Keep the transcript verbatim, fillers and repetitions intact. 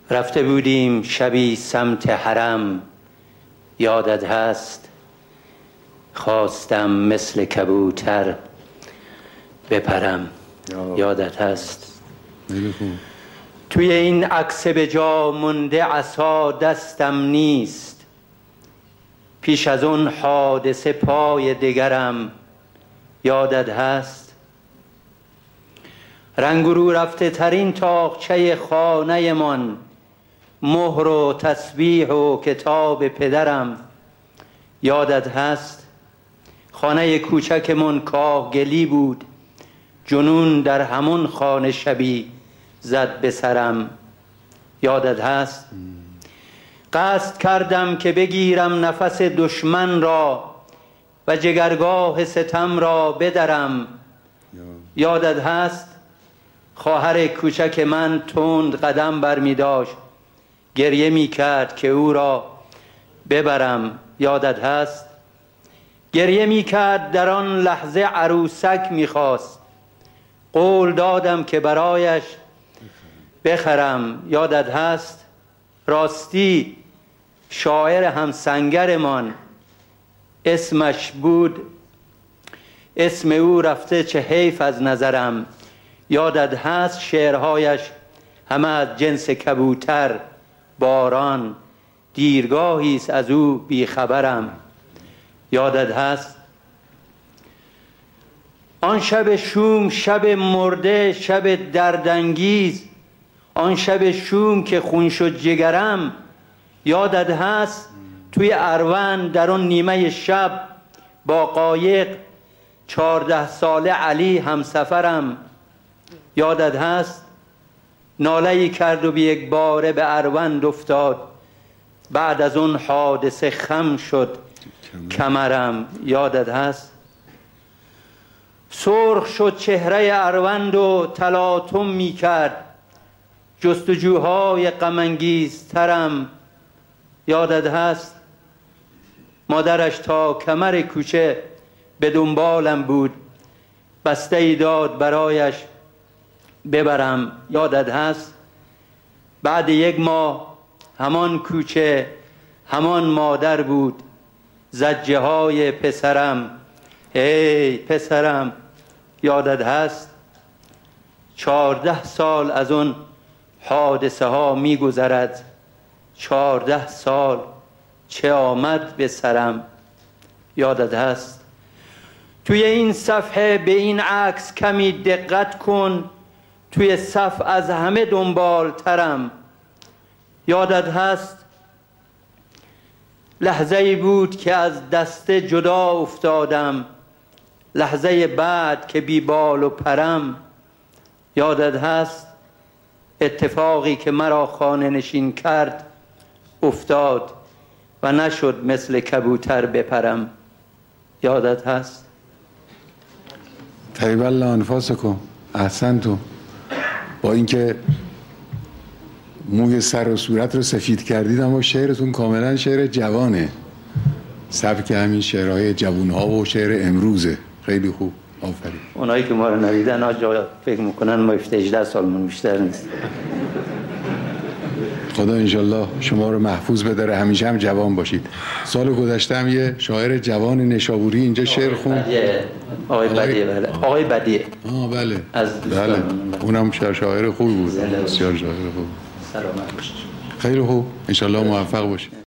رفته بودیم شبی سمت حرم، یادت هست؟ خواستم مثل کبوتر بپرم، یادت هست؟ توی این عکس به جا مونده عصا دستم نیست، پیش از اون حادثه پای دگرم، یادت هست؟ رنگ رو رفته ترین تاقچه خانه من، مهر و تسبیح و کتاب پدرم، یادت هست؟ خانه کوچک من کاهگلی بود، جنون در همون خانه شبی زد به سرم، یادت هست؟ قصد کردم که بگیرم نفس دشمن را و جگرگاه ستم را بدرم، یادت هست؟ خواهر کوچک من تند قدم برمی داشت، گریه می کرد که او را ببرم، یادت هست؟ گریه می کرد در آن لحظه عروسک می خواست، قول دادم که برایش بخرم، یادت هست؟ راستی شاعر همسنگرمان اسمش بود، اسم او رفته چه حیف از نظرم، یادت هست؟ شعرهایش همه از جنس کبوتر، باران دیرگاهیست از او بیخبرم، یادت هست؟ آن شب شوم، شب مرده، شب دردانگیز، آن شب شوم که خون شد جگرم، یادت هست؟ توی اروند در اون نیمه شب با قایق چهارده ساله علی همسفرم، یادت هست؟ ناله‌ای کرد و به یک باره به اروند افتاد، بعد از اون حادثه خم شد کمرم، یادت هست؟ سرخ شد چهره اروند و تلاطم می کرد جستجوهای غم‌انگیزترم، یادت هست؟ مادرش تا کمر کوچه به دنبالم بود، بسته ای داد برایش ببرم، یادت هست؟ بعد یک ماه همان کوچه همان مادر بود، زجه های پسرم، ای پسرم، یادت هست؟ چهارده سال از اون حادثه ها می گذرد، چهارده سال چه آمد به سرم، یادت هست؟ توی این صفحه به این عکس کمی دقت کن، توی صف از همه دنبال ترم، یادت هست؟ لحظه ای بود که از دست جدا افتادم، لحظه بعد که بی بال و پرم، یادت هست؟ اتفاقی که مرا خانه نشین کرد افتاد و نشد مثل کبوتر بپرم، یادت هست؟ طیب الله انفاسکم، احسنتم. با اینکه موی سر و صورت رو سفید کردید اما شعرتون کاملا شعر جوانه، سبک همین شعرهای جوانها و شعر امروزه. خیلی خوب، آفرین. اونایی که ما رو ندیدن آجا فکر میکنن ما هجده سالمون بیشتر نیست. خدا انشالله شما رو محفوظ بداره، همیشه هم جوان باشید. سال گذشته هم یه شاعر جوان نشابوری اینجا شعر خوند، آقای بدیعه. بله آقای بدیعه. آه بله از بله، اونم شاعر خوب بود، بسیار شاعر خوب. سلامت باشید. خیلی خوب، انشالله موفق باشید.